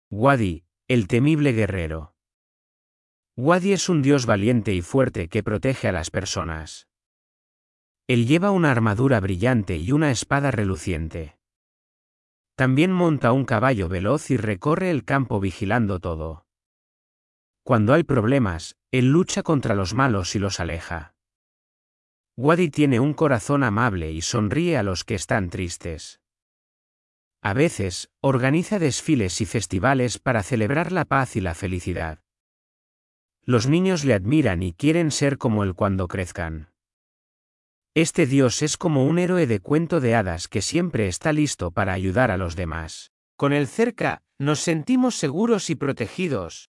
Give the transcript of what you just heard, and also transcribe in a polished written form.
Wadi, el temible guerrero. Wadi es un dios valiente y fuerte que protege a las personas. Él lleva una armadura brillante y una espada reluciente. También monta un caballo veloz y recorre el campo vigilando todo. Cuando hay problemas, él lucha contra los malos y los aleja. Wadi tiene un corazón amable y sonríe a los que están tristes. A veces, organiza desfiles y festivales para celebrar la paz y la felicidad. Los niños le admiran y quieren ser como él cuando crezcan. Este dios es como un héroe de cuento de hadas que siempre está listo para ayudar a los demás. Con él cerca, nos sentimos seguros y protegidos.